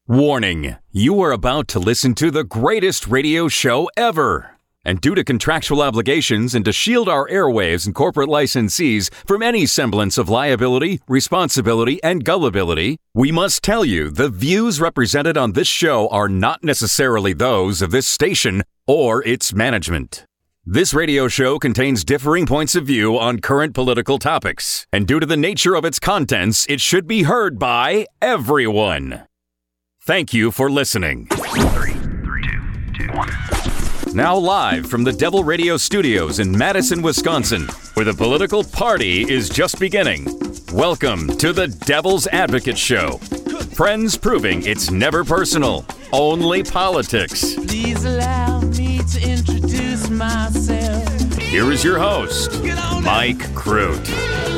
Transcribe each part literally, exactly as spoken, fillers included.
Warning, you are about to listen to the greatest radio show ever. And due to contractual obligations and to shield our airwaves and corporate licensees from any semblance of liability, responsibility, and gullibility, we must tell you the views represented on this show are not necessarily those of this station or its management. This radio show contains differing points of view on current political topics, and due to the nature of its contents, it should be heard by everyone. Thank you for listening. Three, three, two, two, one. Now live from the Devil Radio Studios in Madison, Wisconsin, where the political party is just beginning. Welcome to the Devil's Advocate Show. Friends proving it's never personal, only politics. Please allow me to introduce myself. Here is your host, Mike Crute.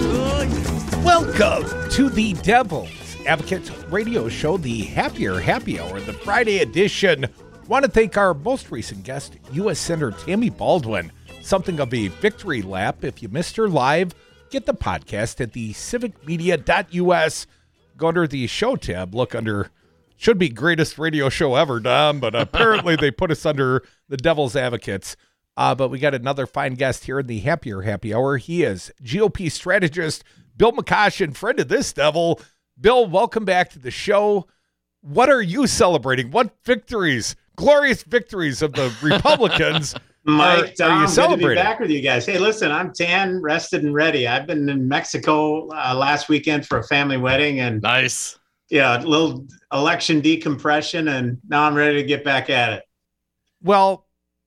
Welcome to the Devil's Advocate Radio Show, the Happier Happy Hour, the Friday edition. Want to thank our most recent guest, U S Senator Tammy Baldwin. Something of a victory lap. If you missed her live, get the podcast at the civic media dot U S. Go under the show tab. Look under, should be greatest radio show ever, Dom, but apparently they put us under the Devil's Advocates. Uh, but we got another fine guest here in the Happier Happy Hour. He is G O P strategist Bill McCoshen, friend of this devil. Bill, welcome back to the show. What are you celebrating? What victories, glorious victories of the Republicans Mike, are, Tom, are you good celebrating? to be back with you guys. Hey, listen, I'm tan, rested, and ready. I've been in Mexico uh, last weekend for a family wedding, and nice. Yeah, a little election decompression, and now I'm ready to get back at it. Well,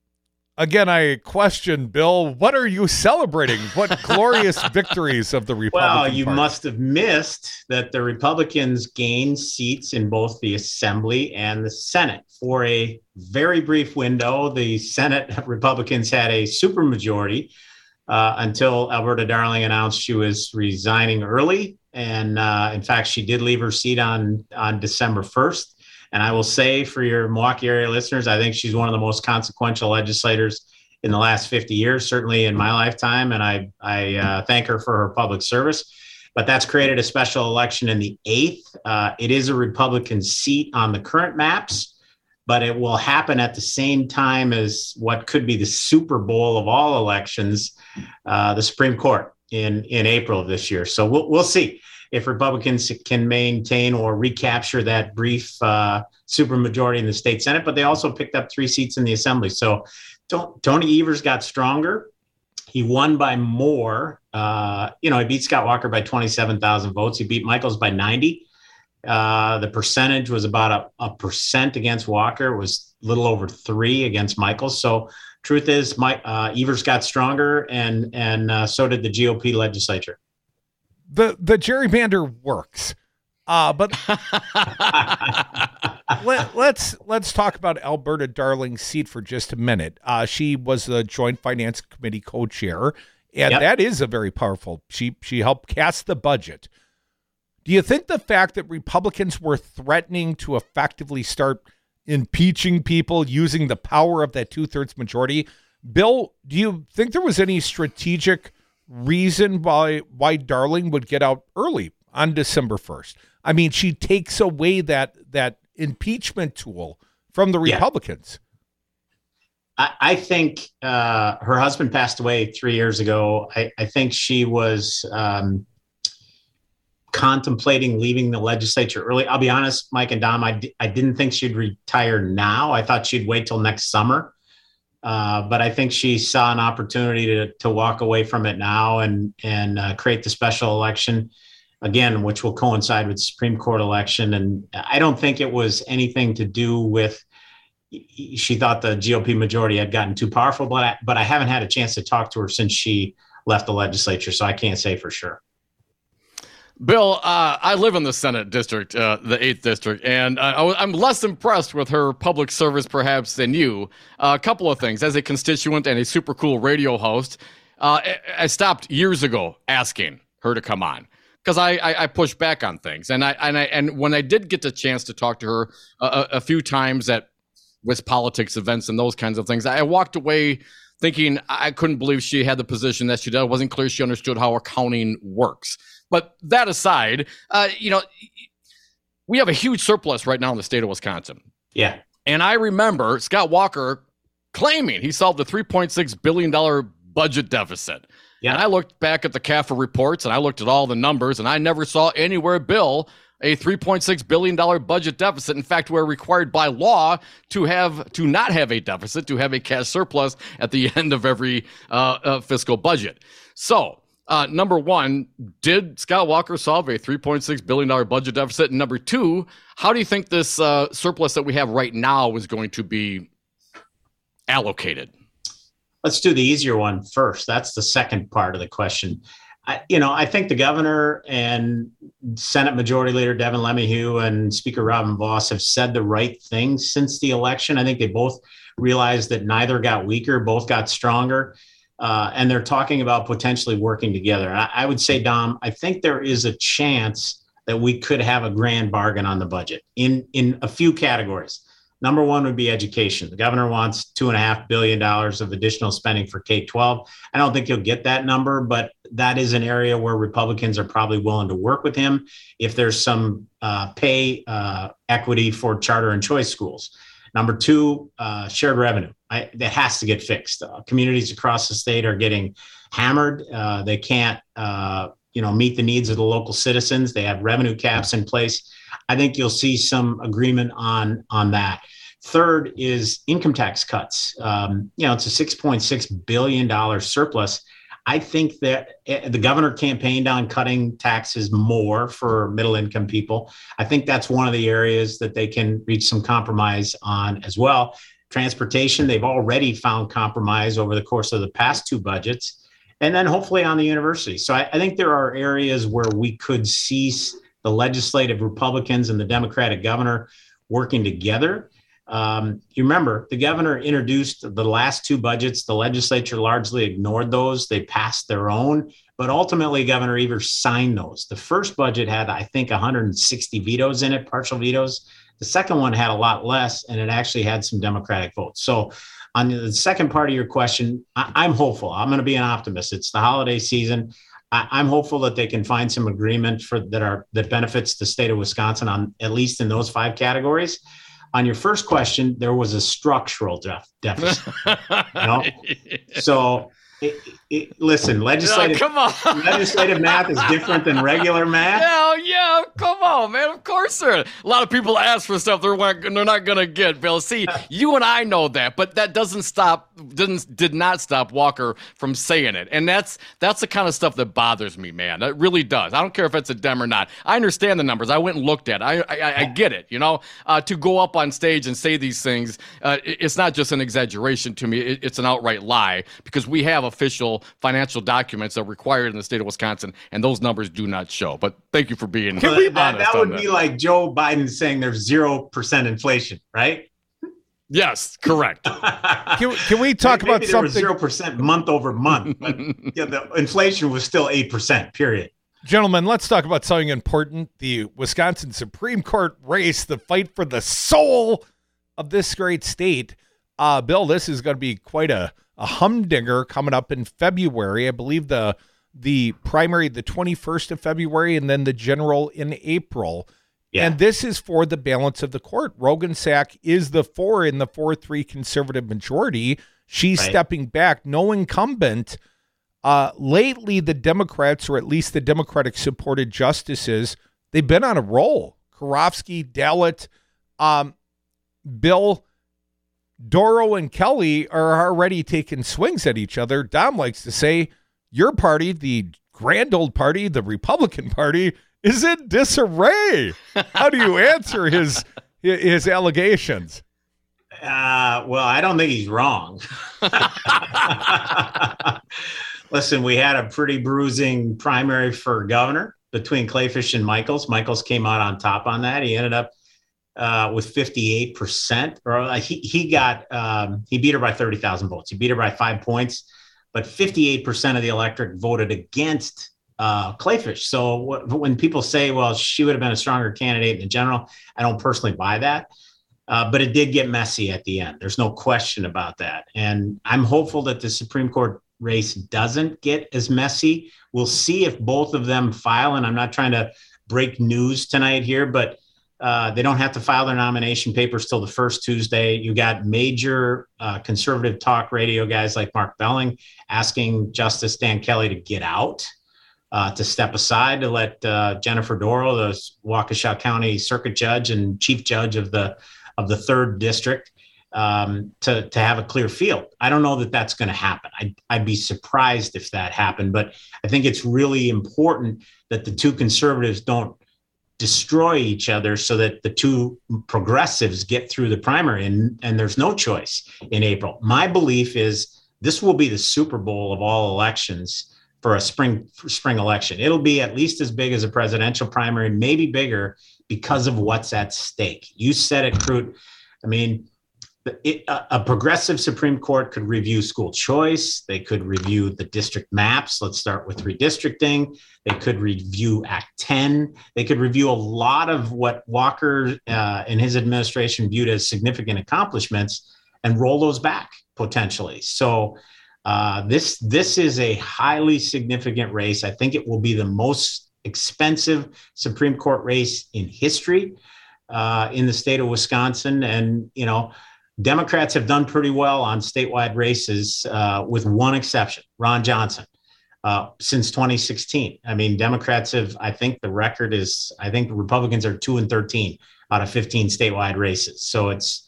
again, I question, Bill, what are you celebrating? What glorious victories of the Republican Well, you Party? must have missed that the Republicans gained seats in both the Assembly and the Senate. For a very brief window, the Senate Republicans had a supermajority uh, until Alberta Darling announced she was resigning early. And uh, in fact, she did leave her seat on, on December first. And I will say for your Milwaukee area listeners, I think she's one of the most consequential legislators in the last fifty years, certainly in my lifetime. And I, I uh, thank her for her public service. But that's created a special election in the eighth. Uh, it is a Republican seat on the current maps, but it will happen at the same time as what could be the Super Bowl of all elections, uh, the Supreme Court in, in April of this year. So we'll, we'll see if Republicans can maintain or recapture that brief uh, supermajority in the state Senate, but they also picked up three seats in the Assembly. So Tony Evers got stronger. He won by more. Uh, you know, he beat Scott Walker by twenty-seven thousand votes. He beat Michaels by ninety. Uh, the percentage was about a, a percent against Walker. It was a little over three against Michaels. So truth is, Mike, uh, Evers got stronger, and, and uh, so did the G O P legislature. The the gerrymander works, uh, but let, let's let's talk about Alberta Darling's seat for just a minute. Uh, she was the Joint Finance Committee co-chair, and Yep. that is a very powerful. She she helped cast the budget. Do you think the fact that Republicans were threatening to effectively start impeaching people using the power of that two-thirds majority, Bill, do you think there was any strategic reason why why Darling would get out early on December first? I mean, she takes away that that impeachment tool from the Yeah. Republicans. I, I think uh, her husband passed away three years ago. I, I think she was um, contemplating leaving the legislature early. I'll be honest, Mike and Dom, I, d- I didn't think she'd retire now. I thought she'd wait till next summer. Uh, but I think she saw an opportunity to to walk away from it now and and uh, create the special election again, which will coincide with the Supreme Court election. And I don't think it was anything to do with she thought the G O P majority had gotten too powerful. But I, but I haven't had a chance to talk to her since she left the legislature, so I can't say for sure. Bill, uh, I live in the Senate district, uh, the eighth district, and uh, I'm less impressed with her public service perhaps than you. Uh, a couple of things. As a constituent and a super cool radio host, uh, I, I stopped years ago asking her to come on because I, I, I push back on things. And I, and I and when I did get the chance to talk to her a, a few times at West Politics events and those kinds of things, I walked away thinking I couldn't believe she had the position that she did. It wasn't clear she understood how accounting works. But that aside, uh, you know, we have a huge surplus right now in the state of Wisconsin. Yeah. And I remember Scott Walker claiming he solved a three point six billion dollars budget deficit. Yeah. And I looked back at the C A F R reports and I looked at all the numbers and I never saw anywhere, Bill, a three point six billion dollars budget deficit. In fact, we're required by law to have to not have a deficit, to have a cash surplus at the end of every uh, uh, fiscal budget. So, uh, number one, did Scott Walker solve a three point six billion dollars budget deficit? And number two, how do you think this uh, surplus that we have right now is going to be allocated? Let's do the easier one first. That's the second part of the question. I, you know, I think the governor and Senate Majority Leader Devin LeMahieu and Speaker Robin Vos have said the right things since the election. I think they both realized that neither got weaker, both got stronger, uh, and they're talking about potentially working together. I, I would say, Dom, I think there is a chance that we could have a grand bargain on the budget in, in a few categories. Number one would be education. The governor wants two and a half billion dollars of additional spending for K twelve. I don't think he'll get that number, but that is an area where Republicans are probably willing to work with him if there's some uh, pay uh, equity for charter and choice schools. Number two, uh, shared revenue. I, that has to get fixed. Uh, communities across the state are getting hammered. Uh, they can't, uh, you know, meet the needs of the local citizens. They have revenue caps in place. I think you'll see some agreement on, on that. Third is income tax cuts. Um, you know, it's a six point six billion dollars surplus. I think that the governor campaigned on cutting taxes more for middle income people. I think that's one of the areas that they can reach some compromise on as well. Transportation, they've already found compromise over the course of the past two budgets. And then hopefully on the university. So I, I think there are areas where we could see the legislative Republicans and the Democratic governor working together. Um, you remember the governor introduced the last two budgets. The legislature largely ignored those. They passed their own, but ultimately Governor Evers signed those. The first budget had, I think, one hundred sixty vetoes in it, partial vetoes. The second one had a lot less, and it actually had some Democratic votes. So on the second part of your question, I, I'm hopeful. I'm going to be an optimist. It's the holiday season. I, I'm hopeful that they can find some agreement for that are that benefits the state of Wisconsin on at least in those five categories. On your first question, there was a structural def- deficit. You know? So, it, it, listen, legislative, oh, come on. legislative math is different than regular math. Yeah, yeah, come on, man. Of course there is. A lot of people ask for stuff they're, they're not going to get, Bill. See, you and I know that, but that doesn't stop, didn't, did not stop Walker from saying it. And that's that's the kind of stuff that bothers me, man. It really does. I don't care if it's a Dem or not. I understand the numbers. I went and looked at it. I, I, I get it, you know. Uh, to go up on stage and say these things, uh, it's not just an exaggeration to me. It, it's an outright lie because we have official financial documents that are required in the state of Wisconsin, and those numbers do not show. But thank you for being Can honest. We, that, that would that. be like Joe Biden saying there's zero percent inflation, right? Yes, correct. Can, can we talk Maybe about there something? was zero percent month over month, but yeah, the inflation was still eight percent, period. Gentlemen, let's talk about something important. The Wisconsin Supreme Court race, the fight for the soul of this great state. Uh, Bill, this is going to be quite a, a humdinger coming up in February. I believe the the primary, the twenty-first of February, and then the general in April. Yeah. And this is for the balance of the court. Roggensack is the four in the four three conservative majority. She's right. stepping back. No incumbent. Uh, lately, the Democrats, or at least the Democratic-supported justices, they've been on a roll. Karofsky, Dallett, um, Bill, Doro, and Kelly are already taking swings at each other. Dom likes to say, your party, the grand old party, the Republican Party, is in disarray. How do you answer his his allegations? Uh, well, I don't think he's wrong. Listen, we had a pretty bruising primary for governor between Kleefisch and Michaels. Michaels came out on top on that. He ended up uh, with fifty-eight percent, or uh, he he got um, he beat her by thirty thousand votes. He beat her by five points, but fifty-eight percent of the electorate voted against uh, Kleefisch. So w- when people say, well, she would have been a stronger candidate in general, I don't personally buy that. Uh, but it did get messy at the end. There's no question about that. And I'm hopeful that the Supreme Court race doesn't get as messy. We'll see if both of them file. And I'm not trying to break news tonight here, but Uh, they don't have to file their nomination papers till the first Tuesday. You got major uh, conservative talk radio guys like Mark Belling asking Justice Dan Kelly to get out, uh, to step aside, to let uh, Jennifer Doro, the Waukesha County Circuit Judge and Chief Judge of the of the third district, um, to to have a clear field. I don't know that that's going to happen. I'd, I'd be surprised if that happened, but I think it's really important that the two conservatives don't destroy each other so that the two progressives get through the primary, and, and there's no choice in April. My belief is this will be the Super Bowl of all elections for a spring for spring election. It'll be at least as big as a presidential primary, maybe bigger, because of what's at stake. You said it, Crute. I mean, It, a, a progressive Supreme Court could review school choice. They could review the district maps. Let's start with redistricting. They could review Act ten. They could review a lot of what Walker uh, and his administration viewed as significant accomplishments and roll those back potentially. So uh, this this is a highly significant race. I think it will be the most expensive Supreme Court race in history uh, in the state of Wisconsin. And, you know, Democrats have done pretty well on statewide races, uh, with one exception, Ron Johnson, uh, since twenty sixteen. I mean, Democrats have, I think the record is, I think the Republicans are two and thirteen out of fifteen statewide races. So it's,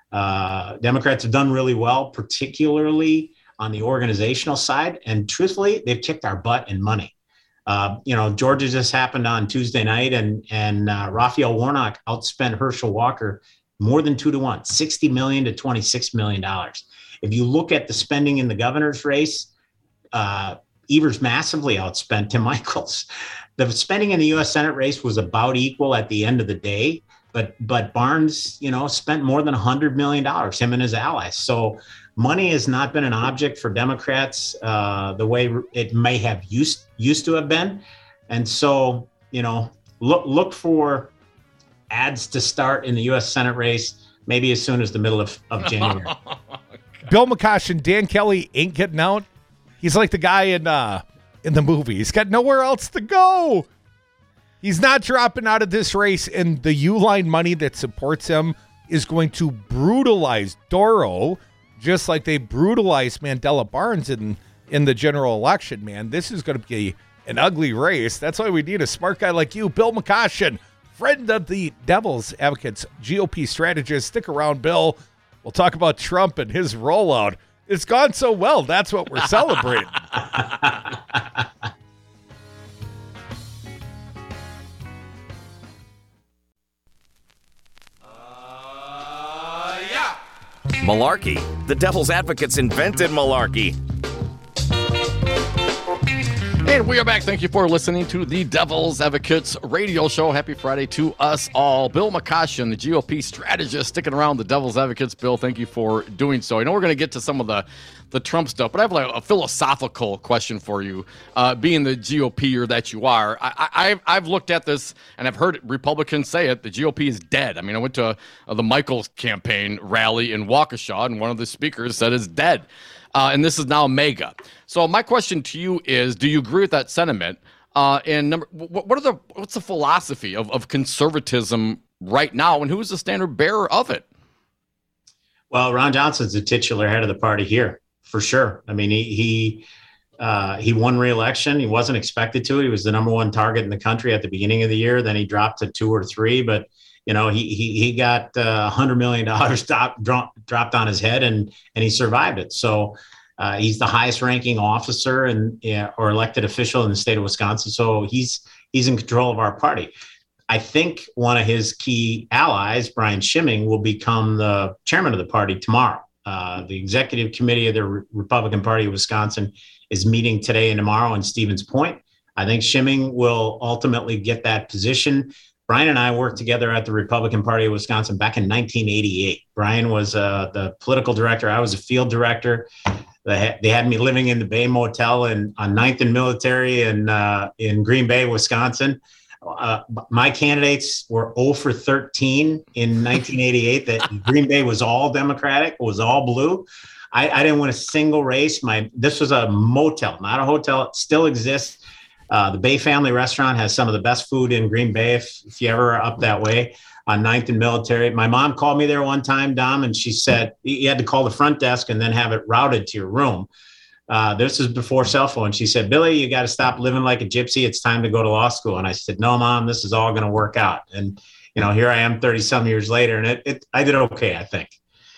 uh, Democrats have done really well, particularly on the organizational side. And truthfully, they've kicked our butt in money. Uh, you know, Georgia just happened on Tuesday night, and, and uh, Raphael Warnock outspent Herschel Walker more than two to one, sixty million to twenty-six million dollars. If you look at the spending in the governor's race, uh, Evers massively outspent Tim Michels. The spending in the U S Senate race was about equal at the end of the day, but but Barnes, you know, spent more than one hundred million dollars, him and his allies. So money has not been an object for Democrats uh, the way it may have used used to have been. And so, you know, look look for ads to start in the U S Senate race, maybe as soon as the middle of, of January. Bill McCoshen, Dan Kelly ain't getting out. He's like the guy in uh, in the movie. He's got nowhere else to go. He's not dropping out of this race, and the Uline money that supports him is going to brutalize Doro, just like they brutalized Mandela Barnes in, in the general election, man. This is going to be an ugly race. That's why we need a smart guy like you, Bill McCoshen, friend of the Devil's Advocates, G O P strategist. Stick around, Bill. We'll talk about Trump and his rollout. It's gone so well. That's what we're celebrating. uh, yeah. Malarkey. The Devil's Advocates invented malarkey. And we are back. Thank you for listening to the Devil's Advocates radio show. Happy Friday to us all. Bill McCoshen, the G O P strategist, sticking around the Devil's Advocates. Bill, thank you for doing so. I know we're going to get to some of the, the Trump stuff, but I have like a philosophical question for you. Uh, being the G O P-er that you are, I, I, I've, I've looked at this and I've heard Republicans say it. The G O P is dead. I mean, I went to uh, the Michels campaign rally in Waukesha, and one of the speakers said it's dead. Uh, and this is now MAGA. So my question to you is, do you agree with that sentiment? Uh, and number, what, what are the what's the philosophy of, of conservatism right now, and who is the standard bearer of it? Well, Ron Johnson's the titular head of the party here, for sure. I mean, he he uh, he won re-election. He wasn't expected to. He was the number one target in the country at the beginning of the year. Then he dropped to two or three, but you know, he he he got uh, one hundred million dollars drop, drop, dropped on his head, and and he survived it. So uh, he's the highest ranking officer and yeah, or elected official in the state of Wisconsin. So he's he's in control of our party. I think one of his key allies, Brian Schimming, will become the chairman of the party tomorrow. Uh, the executive committee of the Re- Republican Party of Wisconsin is meeting today and tomorrow in Stevens Point. I think Schimming will ultimately get that position. Brian and I worked together at the Republican Party of Wisconsin back in nineteen eighty-eight. Brian was uh, the political director. I was a field director. They had, they had me living in the Bay Motel in, on ninth and Military in, uh, in Green Bay, Wisconsin. Uh, my candidates were zero for thirteen in nineteen eighty-eight. That Green Bay was all Democratic, was all blue. I, I didn't win a single race. My This was a motel, not a hotel. It still exists. Uh, the Bay Family Restaurant has some of the best food in Green Bay if, if you ever are up that way. on ninth and Military. My mom called me there one time, Dom, and she said you had to call the front desk and then have it routed to your room. Uh, this is before cell phone. She said, Billy, you got to stop living like a gypsy. It's time to go to law school. And I said, no, Mom, this is all going to work out. And, you know, here I am thirty some years later, and it, it I did okay, I think.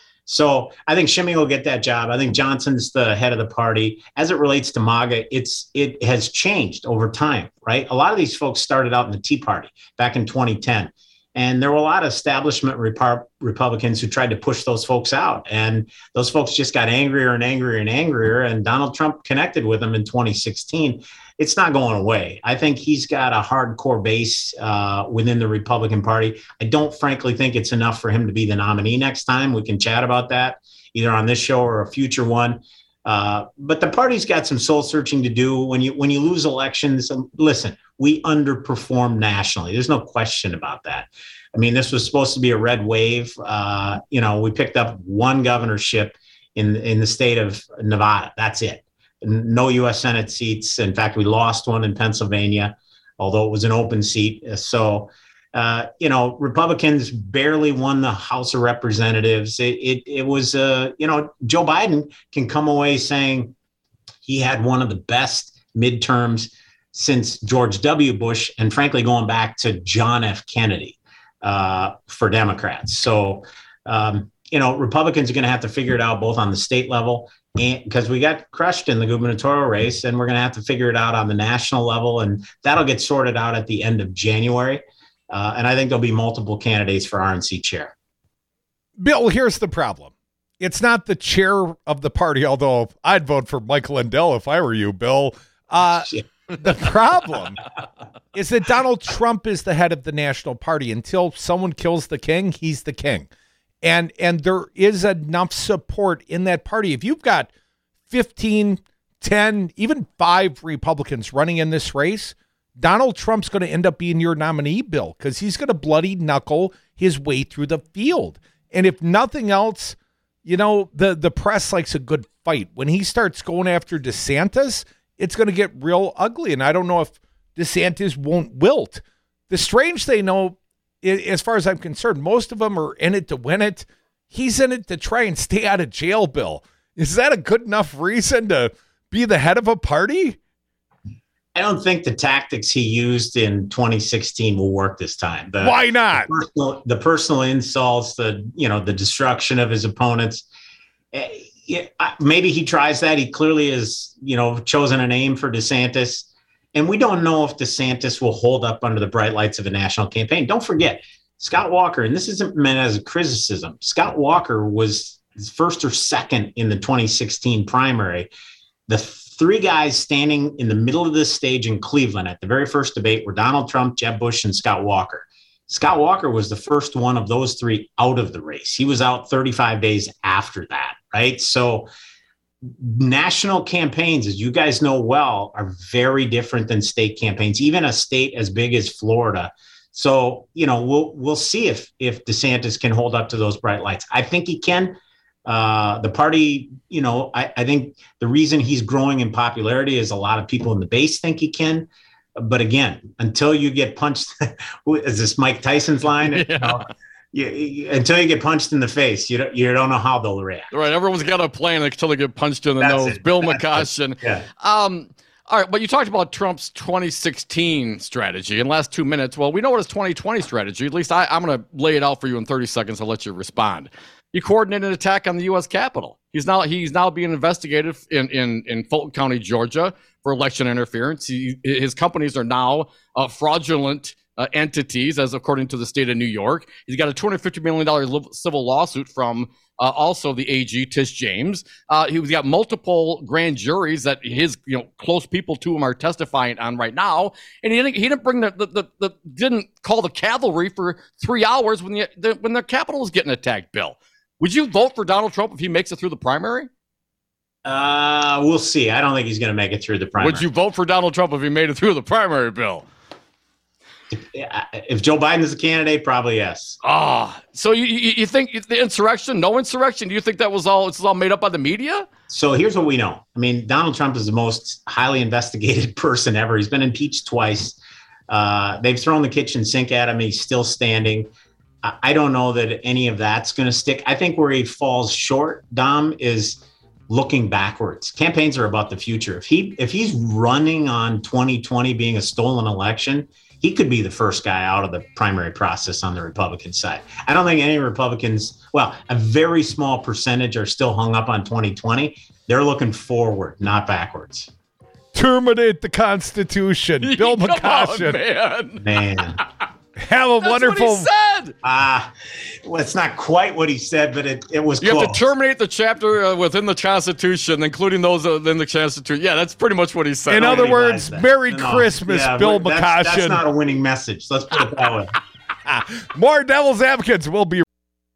So I think Shimmy will get that job. I think Johnson's the head of the party. As it relates to MAGA, it's it has changed over time, right? A lot of these folks started out in the Tea Party back in twenty ten. And there were a lot of establishment Repu- Republicans who tried to push those folks out. And those folks just got angrier and angrier and angrier. And Donald Trump connected with them in twenty sixteen. It's not going away. I think he's got a hardcore base uh, within the Republican Party. I don't frankly think it's enough for him to be the nominee next time. We can chat about that either on this show or a future one. Uh, but the party's got some soul searching to do. When you when you lose elections, um, listen, we underperform nationally. There's no question about that. I mean, this was supposed to be a red wave. Uh, you know, we picked up one governorship in in the state of Nevada. That's it. No U S Senate seats. In fact, we lost one in Pennsylvania, although it was an open seat. So, uh, you know, Republicans barely won the House of Representatives. It it, it was, uh, you know, Joe Biden can come away saying he had one of the best midterms since George W. Bush, and frankly, going back to John F. Kennedy uh, for Democrats. So, um, you know, Republicans are going to have to figure it out both on the state level, and because we got crushed in the gubernatorial race, and we're going to have to figure it out on the national level, and that'll get sorted out at the end of January. Uh, and I think there'll be multiple candidates for R N C chair. Bill, here's the problem. It's not the chair of the party, although I'd vote for Michael Lindell if I were you, Bill. Uh, the problem is that Donald Trump is the head of the national party. Until someone kills the king, he's the king. And and there is enough support in that party. If you've got fifteen, ten, even five Republicans running in this race, Donald Trump's going to end up being your nominee, Bill, because he's going to bloody knuckle his way through the field. And if nothing else, you know, the, the press likes a good fight. When he starts going after DeSantis, it's going to get real ugly. And I don't know if DeSantis won't wilt. The strange thing, though, as far as I'm concerned, most of them are in it to win it. He's in it to try and stay out of jail, Bill. Is that a good enough reason to be the head of a party? I don't think the tactics he used in twenty sixteen will work this time. The, Why not? The personal, the personal insults, the, you know, the destruction of his opponents. Uh, yeah, maybe he tries that. He clearly has, you know, chosen a name for DeSantis. And we don't know if DeSantis will hold up under the bright lights of a national campaign. Don't forget, Scott Walker, and this isn't meant as a criticism, Scott Walker was first or second in the twenty sixteen primary. The three guys standing in the middle of this stage in Cleveland at the very first debate were Donald Trump, Jeb Bush, and Scott Walker. Scott Walker was the first one of those three out of the race. He was out thirty-five days after that, right? So national campaigns, as you guys know well, are very different than state campaigns, even a state as big as Florida. So, you know, we'll we'll see if if DeSantis can hold up to those bright lights. I think he can. Uh, the party, you know, I, I think the reason he's growing in popularity is a lot of people in the base think he can. But again, until you get punched, is this Mike Tyson's line? Yeah. You know, You, you, until you get punched in the face, you don't, you don't know how they'll react. Right. Everyone's got a plan until they get punched in the That's nose. it. Bill That's McCoshen. Yeah. Um, all right. But you talked about Trump's twenty sixteen strategy in the last two minutes. Well, we know what his twenty twenty strategy, at least I, I'm going to lay it out for you in thirty seconds. I'll let you respond. He coordinated an attack on the U S Capitol. He's now he's now being investigated in, in, in Fulton County, Georgia, for election interference. He, his companies are now uh, fraudulent Uh, entities, as according to the state of New York. He's got a two hundred fifty million dollars li- civil lawsuit from uh, also the A G, Tish James. Uh, he's got multiple grand juries that his you know close people to him are testifying on right now. And he didn't he didn't bring the the, the, the didn't call the cavalry for three hours when the, the when the Capitol was getting attacked. Bill, would you vote for Donald Trump if he makes it through the primary? Uh, we'll see. I don't think he's going to make it through the primary. Would you vote for Donald Trump if he made it through the primary, Bill? If Joe Biden is the candidate, probably yes. Ah, oh, so you, you you think the insurrection, no insurrection? Do you think that was all? It's all made up by the media? So here's what we know. I mean, Donald Trump is the most highly investigated person ever. He's been impeached twice. Uh, they've thrown the kitchen sink at him. He's still standing. I, I don't know that any of that's going to stick. I think where he falls short, Dom, is looking backwards. Campaigns are about the future. If he if he's running on twenty twenty being a stolen election, he could be the first guy out of the primary process on the Republican side. I don't think any Republicans, well, a very small percentage are still hung up on twenty twenty. They're looking forward, not backwards. Terminate the Constitution. Bill McCoshen. On, man. Man. Have a That's wonderful. What he said. Ah, uh, well, it's not quite what he said, but it, it was You close. have to terminate the chapter uh, within the Constitution, including those uh, within the Constitution. Yeah, that's pretty much what he said. In I other don't words, realize that. Merry No, no. Christmas, Yeah, Bill but McCoshen. That's, that's not a winning message. Let's put it that way. More Devil's Advocates will be.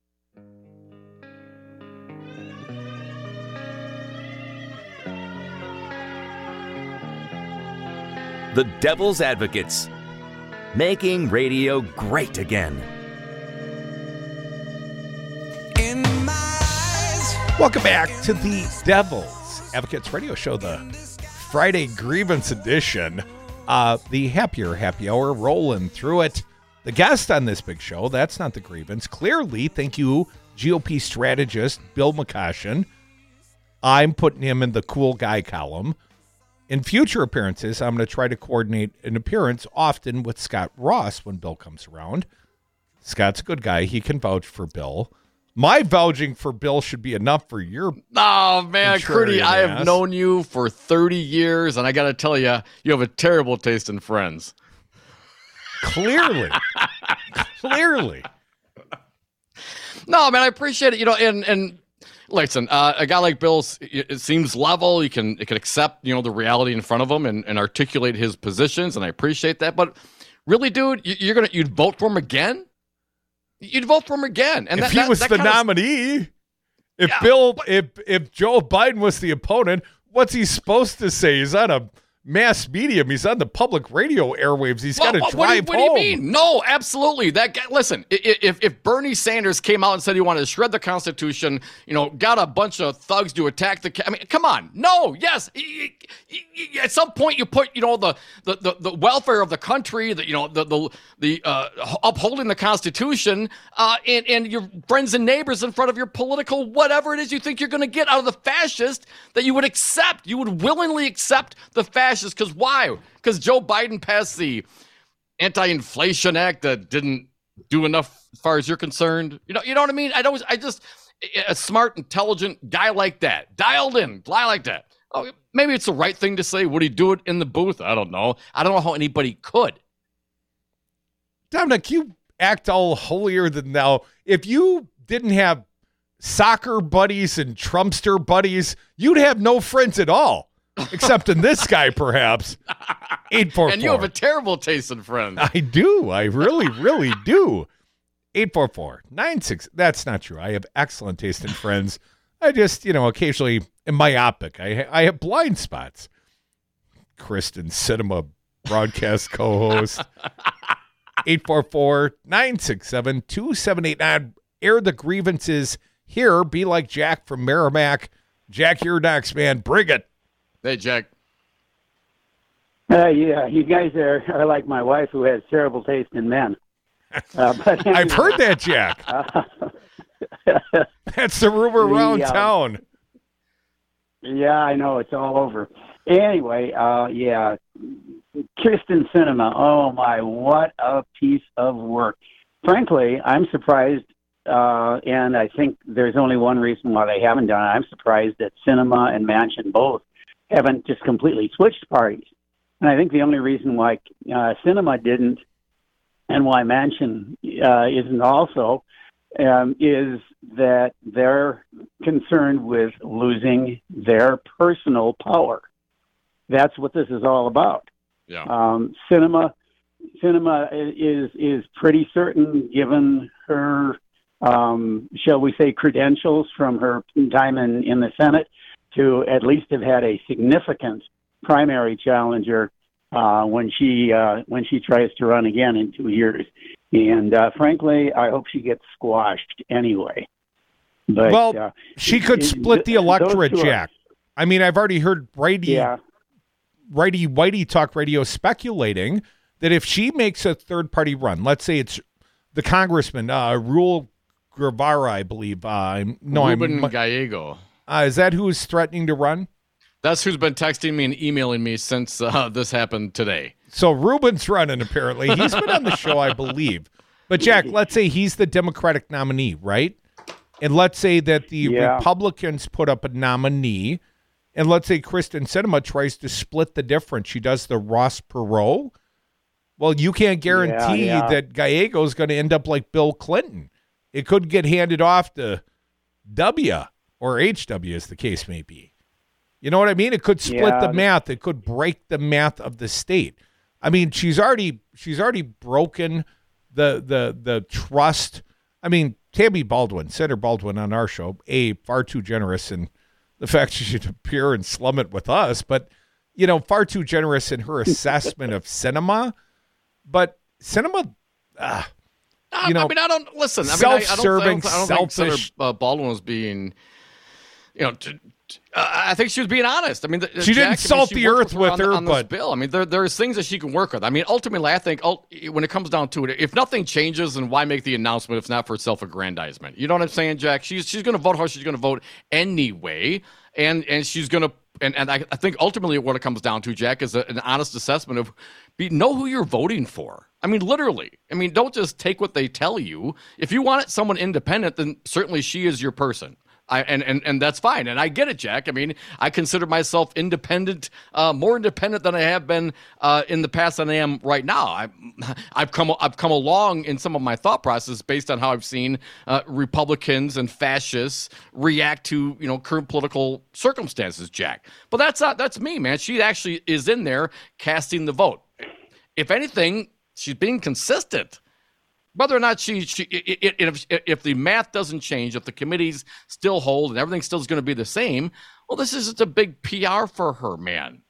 The Devil's Advocates, making radio great again. Welcome back to the Devil's Advocates Radio Show, the Friday Grievance Edition. Uh, the Happier Happy Hour, rolling through it. The guest on this big show, that's not the grievance. Clearly, thank you, G O P strategist Bill McCoshen. I'm putting him in the cool guy column. In future appearances, I'm going to try to coordinate an appearance often with Scott Ross when Bill comes around. Scott's a good guy. He can vouch for Bill. My vouching for Bill should be enough for your... Oh, man, Crudy, I have ass. known you for thirty years, and I got to tell you, you have a terrible taste in friends. Clearly. Clearly. No, man, I appreciate it. You know, and... and listen, uh, a guy like Bill, it seems level. He can, he can accept, you know, the reality in front of him and, and articulate his positions, and I appreciate that. But really, dude, you, you're gonna you'd vote for him again? You'd vote for him again? And if that, he that, was that the kinda, nominee, if Yeah, Bill, if if Joe Biden was the opponent, what's he supposed to say? He's on a mass medium. He's on the public radio airwaves. He's got to What, drive what, do you, what do you home. mean? No, absolutely. That guy, listen, i- i- if if Bernie Sanders came out and said he wanted to shred the Constitution, you know, got a bunch of thugs to attack the, ca- I mean, come on. No, yes. Y- y- y- At some point, you put, you know, the the, the, the welfare of the country, the, you know, the the the uh, upholding the Constitution, uh, and and your friends and neighbors in front of your political whatever it is you think you're going to get out of the fascist that you would accept. You would willingly accept the fascist because why? Because Joe Biden passed the Anti-Inflation Act that didn't do enough as far as you're concerned. You know, you know what I mean? I don't. I just a smart, intelligent guy like that, dialed in, guy like that. Oh, maybe it's the right thing to say. Would he do it in the booth? I don't know. I don't know how anybody could. Dominic, you act all holier than thou. If you didn't have soccer buddies and Trumpster buddies, you'd have no friends at all. Except in this guy, perhaps. eight four four. And you have a terrible taste in friends. I do. I really, really do. eight four four nine six. That's not true. I have excellent taste in friends. I just, you know, occasionally am myopic. I, I have blind spots. Kristen Cinema, broadcast co-host. eight four four nine six seven two seven eight nine. Air the grievances here. Be like Jack from Merrimack. Jack, you're next, man. Bring it. Hey, Jack. Uh, yeah, you guys are, are like my wife who has terrible taste in men. Uh, but anyway, I've heard that, Jack. Uh, That's the rumor around the, uh, town. Yeah, I know. It's all over. Anyway, uh, yeah, Kirsten Sinema. Oh, my, what a piece of work. Frankly, I'm surprised, uh, and I think there's only one reason why they haven't done it. I'm surprised that Sinema and Manchin both haven't just completely switched parties. And I think the only reason why uh, Sinema didn't and why Manchin uh, isn't also um, is that they're concerned with losing their personal power. That's what this is all about. Yeah. Um, Sinema, Sinema is is pretty certain, given her, um, shall we say, credentials from her time in, in the Senate, to at least have had a significant primary challenger uh, when she uh, when she tries to run again in two years. And uh, frankly, I hope she gets squashed anyway. But, well, uh, she could it, split the those electorate, two are- Jack. I mean, I've already heard righty, Yeah. righty, whitey talk radio speculating that if she makes a third party run, let's say it's the congressman, uh, Rule Guevara, I believe. Uh, no, Ruben I'm, Gallego. Uh, is that who is threatening to run? That's who's been texting me and emailing me since uh, this happened today. So Ruben's running, apparently. He's been on the show, I believe. But, Jack, let's say he's the Democratic nominee, right? And let's say that the Yeah. Republicans put up a nominee, and let's say Kristen Sinema tries to split the difference. She does the Ross Perot. Well, you can't guarantee Yeah, yeah. that Gallego is going to end up like Bill Clinton. It could get handed off to W or H W, as the case may be. You know what I mean? It could split Yeah. the math. It could break the math of the state. I mean, she's already she's already broken the the the trust. I mean, Tammy Baldwin, Senator Baldwin on our show, A, far too generous in the fact she should appear and slum it with us, but, you know, far too generous in her assessment of cinema. But cinema, uh, I, you know, I mean, I don't listen. I mean, I, I don't, I self-serving, don't, I don't think Senator selfish. uh, Baldwin was being, you know, t- t- uh, I think she was being honest. I mean, the, She didn't Jack, I mean, salt she the worked earth with on, her, on this but- bill. I mean, there there's things that she can work with. I mean, ultimately, I think ult- when it comes down to it, if nothing changes, then why make the announcement if not for self-aggrandizement? You know what I'm saying, Jack? She's she's going to vote how she's going to vote anyway, and and she's going to. And, and I, I think ultimately what it comes down to, Jack, is a, an honest assessment of be, know who you're voting for. I mean, literally. I mean, don't just take what they tell you. If you want someone independent, then certainly she is your person. I, and, and, and that's fine. And I get it, Jack. I mean, I consider myself independent, uh, more independent than I have been uh, in the past than I am right now. I, I've come I've come along in some of my thought process based on how I've seen uh, Republicans and fascists react to, you know, current political circumstances, Jack. But that's not that's me, man. She actually is in there casting the vote. If anything, she's being consistent. Whether or not she, she if, if the math doesn't change, if the committees still hold and everything still is going to be the same, well, this is just a big P R for her, man.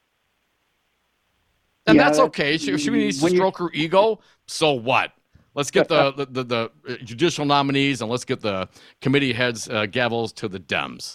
And Yeah, that's that- okay. She, she needs to when you- stroke her ego. So what? Let's get the, the, the, the judicial nominees and let's get the committee heads uh, gavels to the Dems.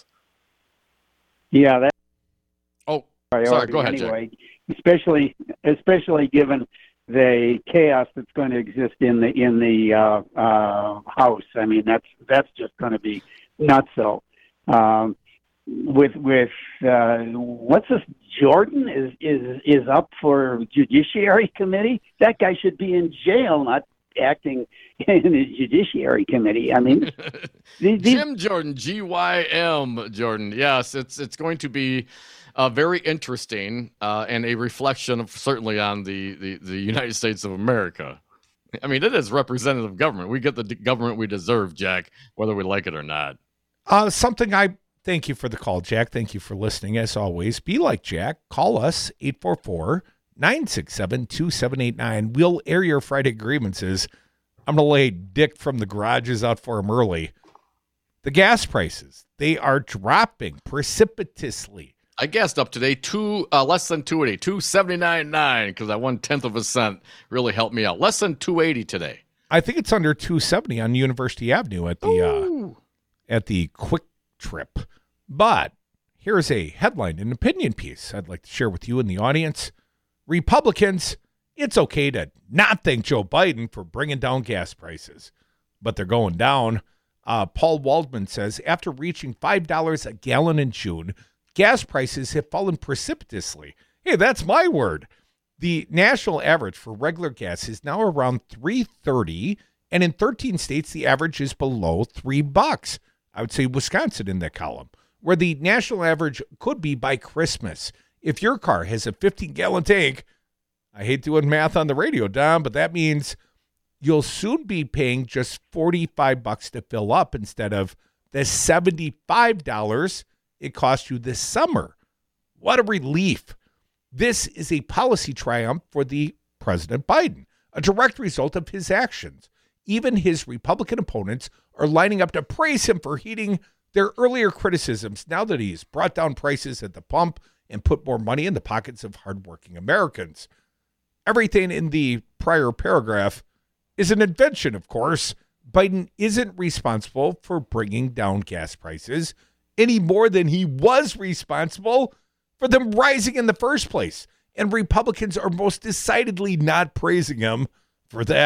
Yeah, that's Oh, priority sorry. Go ahead, Jack. anyway. Especially, especially given the chaos that's going to exist in the in the uh, uh, House. I mean, that's that's just going to be nutso. Um, with with uh, what's this? Jordan is is is up for Judiciary Committee. That guy should be in jail, not acting in the Judiciary Committee. I mean, these, these, Jim Jordan, G Y M Jordan. Yes, it's it's going to be uh, very interesting uh, and a reflection of certainly on the, the, the United States of America. I mean, it is representative government. We get the d- government we deserve, Jack, whether we like it or not. Uh, something I thank you for the call, Jack. Thank you for listening. As always, be like Jack. Call us eight four four, nine six seven, two seven eight nine. We'll air your Friday grievances. I'm going to lay Dick from the garages out for him early. The gas prices, they are dropping precipitously. I guessed up today, two uh, less than two eighty, two seventy nine nine, because that one tenth of a cent really helped me out. Less than two eighty today. I think it's under two seventy on University Avenue at the uh, at the Quick Trip. But here's a headline, an opinion piece I'd like to share with you in the audience. Republicans, it's okay to not thank Joe Biden for bringing down gas prices, but they're going down. Uh, Paul Waldman says, after reaching five dollars a gallon in June, gas prices have fallen precipitously. Hey, that's my word. The national average for regular gas is now around three thirty, and in thirteen states, the average is below three bucks. I would say Wisconsin in that column, where the national average could be by Christmas. If your car has a fifteen-gallon tank, I hate doing math on the radio, Don, but that means you'll soon be paying just forty-five bucks to fill up instead of the seventy-five dollars it cost you this summer. What a relief. This is a policy triumph for the President Biden, a direct result of his actions. Even his Republican opponents are lining up to praise him for heeding their earlier criticisms now that he's brought down prices at the pump and put more money in the pockets of hardworking Americans. Everything in the prior paragraph is an invention, of course. Biden isn't responsible for bringing down gas prices any more than he was responsible for them rising in the first place. And Republicans are most decidedly not praising him for that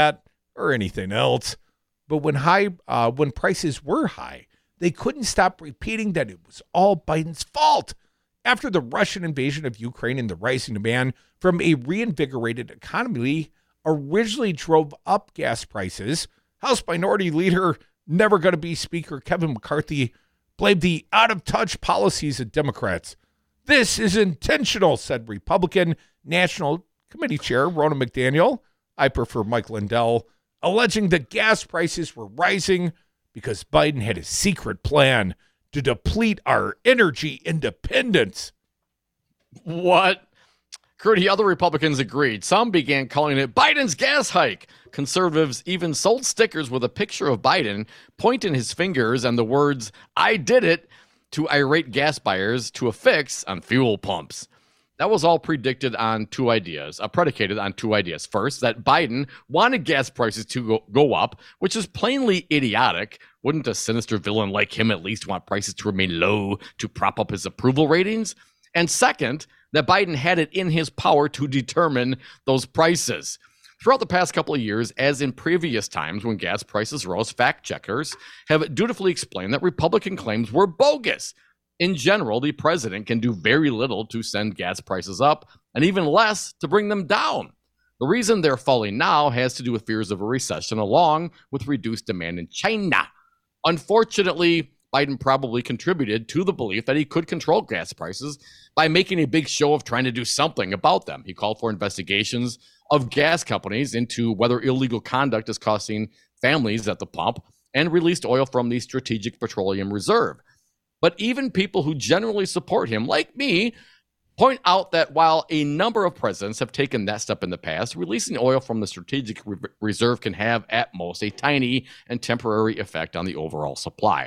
or anything else. But when high, uh, when prices were high, they couldn't stop repeating that it was all Biden's fault. After the Russian invasion of Ukraine and the rising demand from a reinvigorated economy originally drove up gas prices, House Minority Leader, never going to be Speaker Kevin McCarthy, blamed the out-of-touch policies of Democrats. This is intentional, said Republican National Committee Chair Ronna McDaniel. I prefer Mike Lindell, alleging that gas prices were rising because Biden had a secret plan to deplete our energy independence. What? Crudy, other Republicans agreed. Some began calling it Biden's gas hike. Conservatives even sold stickers with a picture of Biden pointing his fingers and the words, "I did it," to irate gas buyers to a fix on fuel pumps. That was all predicted on two ideas, uh, predicated on two ideas. First, that Biden wanted gas prices to go, go up, which is plainly idiotic. Wouldn't a sinister villain like him at least want prices to remain low to prop up his approval ratings? And second, that Biden had it in his power to determine those prices. Throughout the past couple of years, as in previous times when gas prices rose, fact checkers have dutifully explained that Republican claims were bogus. In general, the president can do very little to send gas prices up and even less to bring them down. The reason they're falling now has to do with fears of a recession along with reduced demand in China. Unfortunately, Biden probably contributed to the belief that he could control gas prices by making a big show of trying to do something about them. He called for investigations of gas companies into whether illegal conduct is costing families at the pump and released oil from the Strategic Petroleum Reserve. But even people who generally support him, like me, point out that while a number of presidents have taken that step in the past, releasing oil from the Strategic Re- Reserve can have at most a tiny and temporary effect on the overall supply.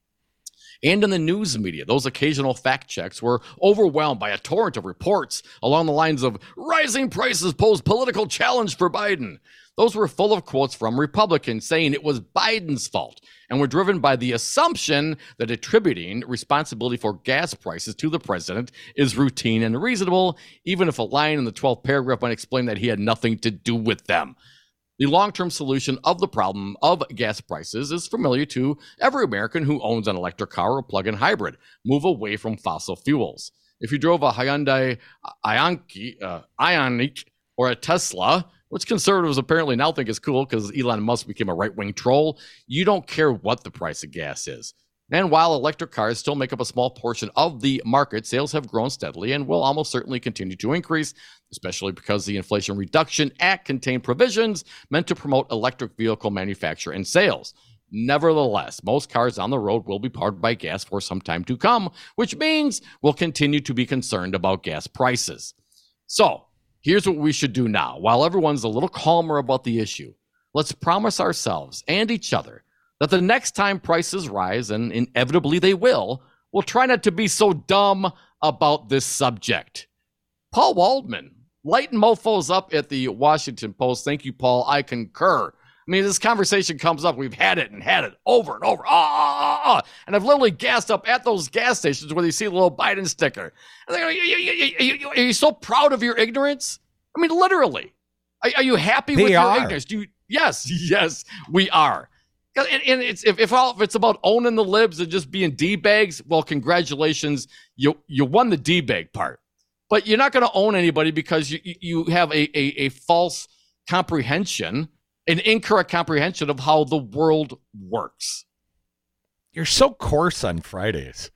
And in the news media, those occasional fact checks were overwhelmed by a torrent of reports along the lines of rising prices pose political challenge for Biden. Those were full of quotes from Republicans saying it was Biden's fault and were driven by the assumption that attributing responsibility for gas prices to the president is routine and reasonable, even if a line in the twelfth paragraph might explain that he had nothing to do with them. The long-term solution of the problem of gas prices is familiar to every American who owns an electric car or plug-in hybrid. Move away from fossil fuels. If you drove a Hyundai Ioniq, uh, Ioniq or a Tesla, which conservatives apparently now think is cool because Elon Musk became a right-wing troll, you don't care what the price of gas is. And while electric cars still make up a small portion of the market, sales have grown steadily and will almost certainly continue to increase, especially because the Inflation Reduction Act contained provisions meant to promote electric vehicle manufacture and sales. Nevertheless, most cars on the road will be powered by gas for some time to come, which means we'll continue to be concerned about gas prices. So, here's what we should do now. While everyone's a little calmer about the issue, let's promise ourselves and each other that the next time prices rise, and inevitably they will, we'll try not to be so dumb about this subject. Paul Waldman, lighting mofos up at the Washington Post. Thank you, Paul. I concur. I mean, this conversation comes up. We've had it and had it over and over. Ah, ah, ah, ah. And I've literally gassed up at those gas stations where you see the little Biden sticker. And they go, you, you, you, you, are you so proud of your ignorance? I mean, literally. Are, are you happy they with are. your ignorance? Do you, yes, yes, we are. And, and it's, if, if, all, if it's about owning the libs and just being D-bags, well, congratulations. You you won the D-bag part. But you're not going to own anybody because you, you have a, a, a false comprehension, an incorrect comprehension of how the world works. You're so coarse on Fridays.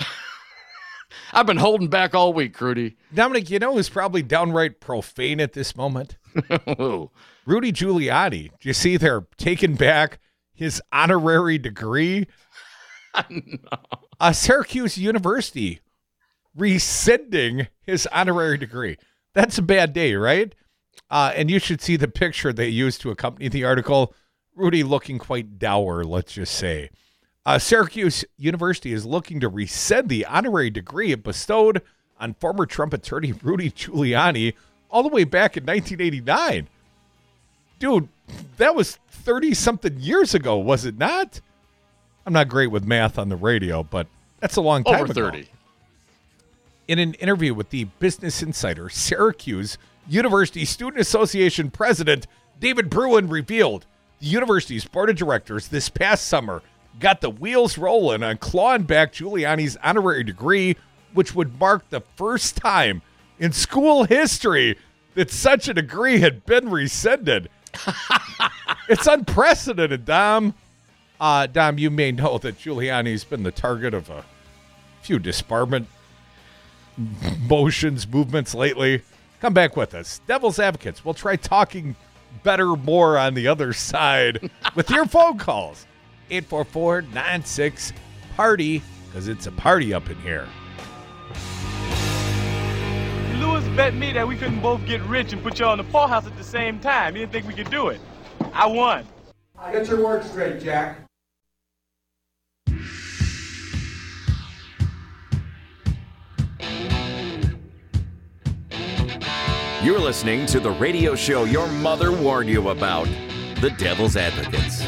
I've been holding back all week, Crudy. Dominic, you know who's probably downright profane at this moment? Rudy Giuliani. Do you see they're taking back his honorary degree? No. Uh, Syracuse University rescinding his honorary degree. That's a bad day, right? Uh, and you should see the picture they used to accompany the article. Rudy looking quite dour, let's just say. Uh, Syracuse University is looking to rescind the honorary degree it bestowed on former Trump attorney Rudy Giuliani all the way back in nineteen eighty-nine. Dude, that was thirty-something years ago, was it not? I'm not great with math on the radio, but that's a long time Over ago. thirty. In an interview with the Business Insider, Syracuse University Student Association President David Bruin revealed The university's board of directors this past summer got the wheels rolling on clawing back Giuliani's honorary degree, which would mark the first time in school history that such a degree had been rescinded. It's unprecedented, Dom. Uh, Dom, you may know that Giuliani's been the target of a few disbarment motions, movements lately. Come back with us. Devil's Advocates. We'll try talking better more on the other side with your phone calls. eight four four, nine six, party, because it's a party up in here. Lewis bet me that we couldn't both get rich and put y'all in the poorhouse at the same time. He didn't think we could do it. I won. Get your work straight, Jack. You're listening to the radio show your mother warned you about, The Devil's Advocates.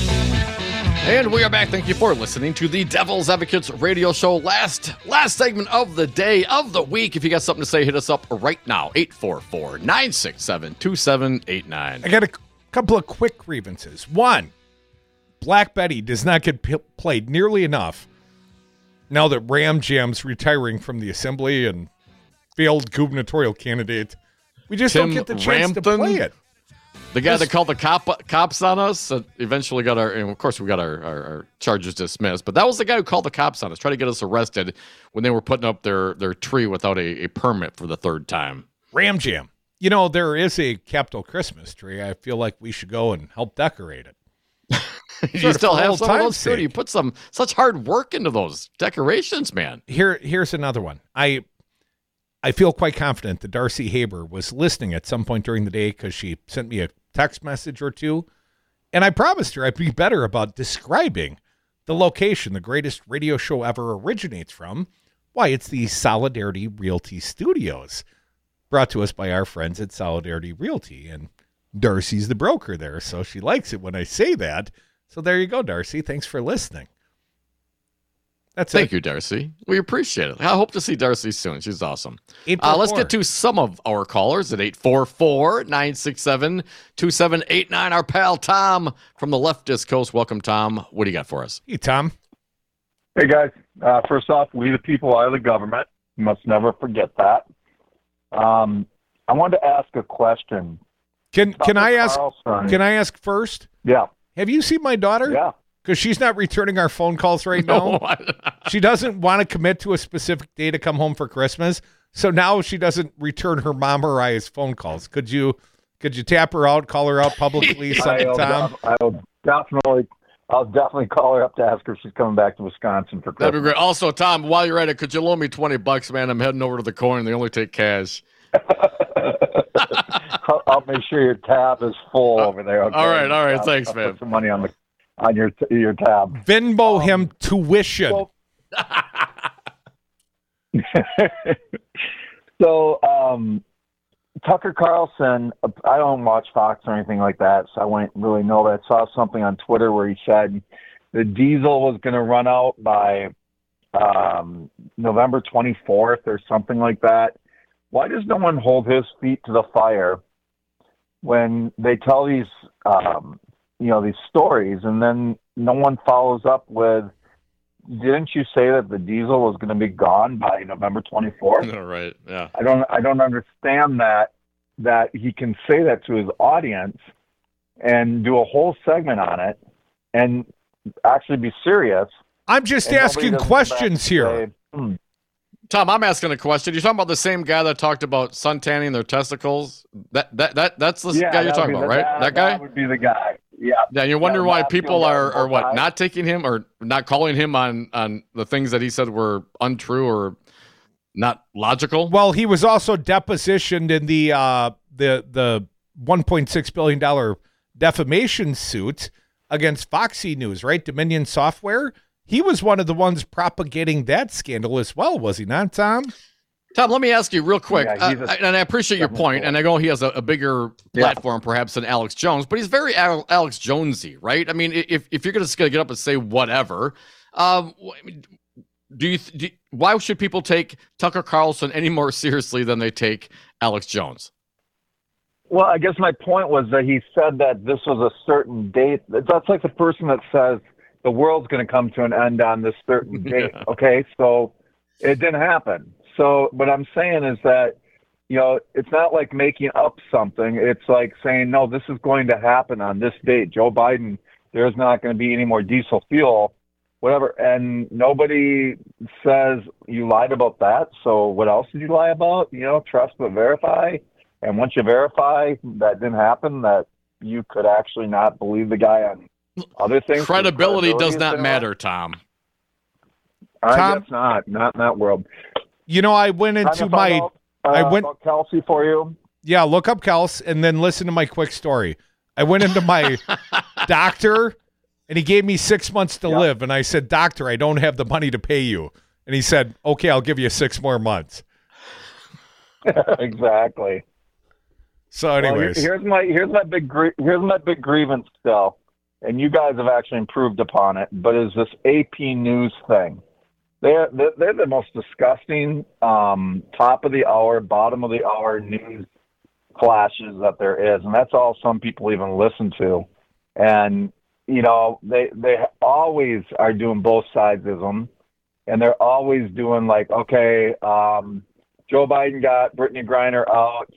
And we are back. Thank you for listening to the Devil's Advocates radio show. Last last segment of the day, of the week. If you got something to say, hit us up right now. eight four four, nine six seven, two seven eight nine. I got a couple of quick grievances. One, Black Betty does not get p- played nearly enough now that Ram Jam's retiring from the assembly and failed gubernatorial candidate. We just Tim don't get the chance Rampton, to play it. The guy This- that called the cop, cops on us, uh, eventually got our, and of course we got our, our, our charges dismissed, but that was the guy who called the cops on us, tried to get us arrested when they were putting up their, their tree without a, a permit for the third time. Ram Jam. You know, there is a Capitol Christmas tree. I feel like we should go and help decorate it. You Sort of still for have old some of time's those too. sake. You put some such hard work into those decorations, man. Here, here's another one. I I feel quite confident that Darcy Haber was listening at some point during the day because she sent me a text message or two, and I promised her I'd be better about describing the location the greatest radio show ever originates from. Why, it's the Solidarity Realty Studios, brought to us by our friends at Solidarity Realty, and Darcy's the broker there, so she likes it when I say that. So there you go, Darcy. Thanks for listening. That's Thank it. you, Darcy. We appreciate it. I hope to see Darcy soon. She's awesome. eight Uh, four let's four. get to some of our callers at eight four four, nine six seven, two seven eight nine. Our pal Tom from the leftist coast. Welcome, Tom. What do you got for us? Hey, Tom. Hey, guys. Uh, first off, we the people are the government. You must never forget that. Um, I wanted to ask a question. Can can Tucker I ask? Carlson. Can I ask first? Yeah. Have you seen my daughter? Yeah. Because she's not returning our phone calls right now. She doesn't want to commit to a specific day to come home for Christmas. So now she doesn't return her mom or I's phone calls. Could you could you tap her out, call her out publicly, send it, I'll, Tom? def- I'll definitely, I'll definitely call her up to ask her if she's coming back to Wisconsin for That'd be Christmas. great. Also, Tom, while you're at it, could you loan me twenty bucks, man? I'm heading over to the coin. They only take cash. I'll, I'll make sure your tab is full over there. Okay? all right, all right. I'll- Thanks, I'll man. Put some money on the on your your tab. Venmo him tuition. Well- so, um, Tucker Carlson, I don't watch Fox or anything like that, so I wouldn't really know, but I saw something on Twitter where he said the diesel was going to run out by um, November twenty-fourth or something like that. Why does no one hold his feet to the fire when they tell these, um, you know, these stories, and then no one follows up with, didn't you say that the diesel was going to be gone by November twenty-fourth? All right. Yeah. I don't I don't understand that that he can say that to his audience and do a whole segment on it and actually be serious. I'm just and nobody asking doesn't come back questions and here. say, hmm. Tom, I'm asking a question. You're talking about the same guy that talked about suntanning their testicles? That that that that's the Yeah, guy you're that would talking be about, the- right? That guy? That would be the guy. Yeah. Yeah, and you're wondering Yeah, why Bob people Gilmore are, are what, both not taking him or not calling him on, on the things that he said were untrue or not logical? Well, he was also depositioned in the uh, the the one point six billion dollars defamation suit against Foxy News, right? Dominion Software. He was one of the ones propagating that scandal as well, was he not, Tom? Tom, let me ask you real quick, Yeah, he's uh, a- and I appreciate your point, and I know he has a, a bigger Yeah. platform perhaps than Alex Jones, but he's very Al- Alex Jonesy, right? I mean, if if you're gonna just gonna get up and say whatever, um, do you, do, why should people take Tucker Carlson any more seriously than they take Alex Jones? Well, I guess my point was that he said that this was a certain date. That's like the person that says the world's going to come to an end on this certain date. Yeah. Okay, so it didn't happen. So what I'm saying is that, you know, it's not like making up something. It's like saying, no, this is going to happen on this date. Joe Biden, there's not going to be any more diesel fuel, whatever. And nobody says you lied about that. So what else did you lie about? You know, trust but verify. And once you verify that didn't happen, that you could actually not believe the guy on other things. Credibility does not matter, Tom. I Tom? guess not. Not in that world. You know, I went into Time to my, find out, uh, I went, about Kelsey for you. yeah, look up Kels and then listen to my quick story. I went into my doctor and he gave me six months to Yep. live. And I said, doctor, I don't have the money to pay you. And he said, okay, I'll give you six more months. Exactly. So Well, here- anyways, here's my here's my big gr- here's my big grievance still, and you guys have actually improved upon it. But is this A P News thing? They're they're, they're the most disgusting um, top of the hour, bottom of the hour news flashes that there is, and that's all some people even listen to. And you know, they they always are doing both sides of them, and they're always doing like, okay, um, Joe Biden got Brittany Griner out,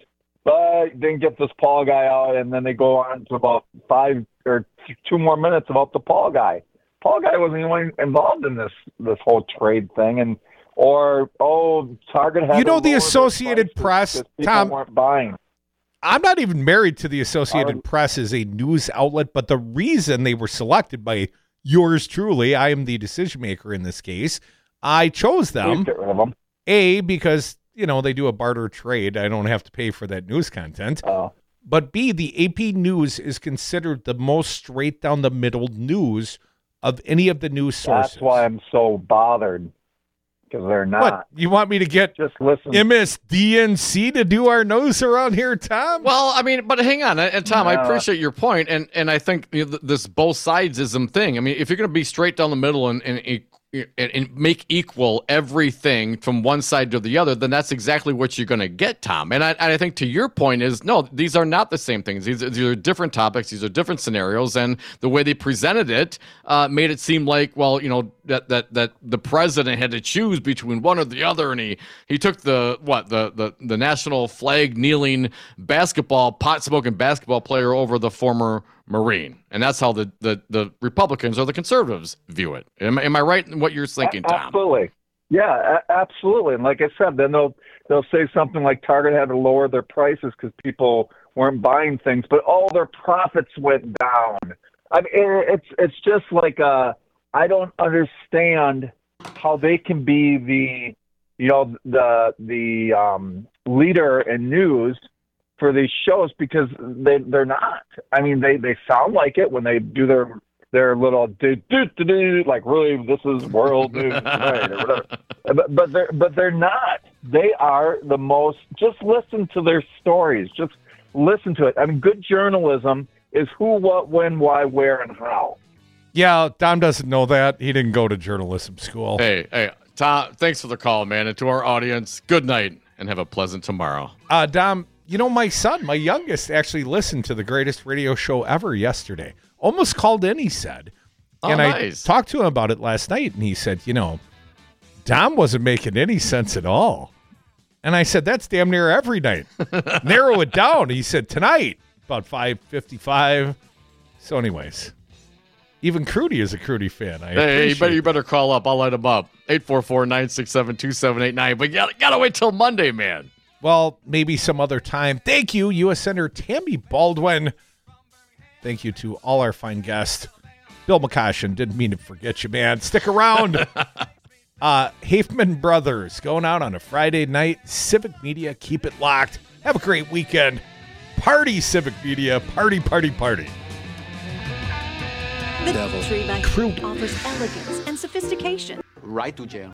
but didn't get this Paul guy out, and then they go on to about five or two more minutes about the Paul guy. Paul guy wasn't even involved in this this whole trade thing, and or oh, Target had you to know the lower their Associated prices Press, because people Tom. weren't buying. I'm not even married to the Associated Um, Press as a news outlet, but the reason they were selected by yours truly, I am the decision maker in this case. I chose them. Please get rid of them. A, because, you know, they do a barter trade. I don't have to pay for that news content. Oh. But B, the A P News is considered the most straight down the middle news of any of the news sources. That's why I'm so bothered, because they're not. What? You want me to get Just listen. M S D N C to do our nose around here, Tom? Well, I mean, but hang on, and Tom, I No. appreciate your point, and and I think you know, th- this both sidesism thing. I mean, if you're going to be straight down the middle and and, and and make equal everything from one side to the other, then that's exactly what you're going to get, Tom. And I, and I think to your point is, no, these are not the same things. These are, these are different topics. These are different scenarios. And the way they presented it uh, made it seem like, well, you know, that that that the president had to choose between one or the other. And he, he took the, what, the, the, the national flag kneeling basketball, pot smoking basketball player over the former Marine. And that's how the, the, the Republicans or the conservatives view it. Am, am I right in what you're thinking, Tom? Absolutely. Yeah, a- absolutely. And like I said, then they'll they'll say something like Target had to lower their prices because people weren't buying things, but all their profits went down. I mean, it, it's it's just like uh, I don't understand how they can be the you know the the um, leader in news for these shows, because they they're not. I mean, they, they sound like it when they do their their little do do do do like really this is world news tonight or whatever. But but they're but they're not. They are the most. Just listen to their stories. Just listen to it. I mean, good journalism is who, what, when, why, where, and how. Yeah, Tom doesn't know that. He didn't go to journalism school. Hey, hey, Tom, thanks for the call, man. And to our audience, good night and have a pleasant tomorrow. Uh, Dom, you know, my son, my youngest, actually listened to the greatest radio show ever yesterday. Almost called in, he said. Oh, and nice. I talked to him about it last night, and he said, you know, Dom wasn't making any sense at all. And I said, that's damn near every night. Narrow it down. He said, tonight, about five fifty-five. So anyways, even Crudy is a Crudy fan. I Hey, you better, you appreciate better call up. I'll light him up. eight four four, nine six seven, two seven eight nine. But you gotta, gotta wait till Monday, man. Well, maybe some other time. Thank you, U S Senator Tammy Baldwin. Thank you to all our fine guests. Bill McCoshen, didn't mean to forget you, man. Stick around. uh, Hafman Brothers going out on a Friday night. Civic Media, keep it locked. Have a great weekend. Party, Civic Media. Party, party, party. The Tree by Crew offers elegance and sophistication. Right to jail.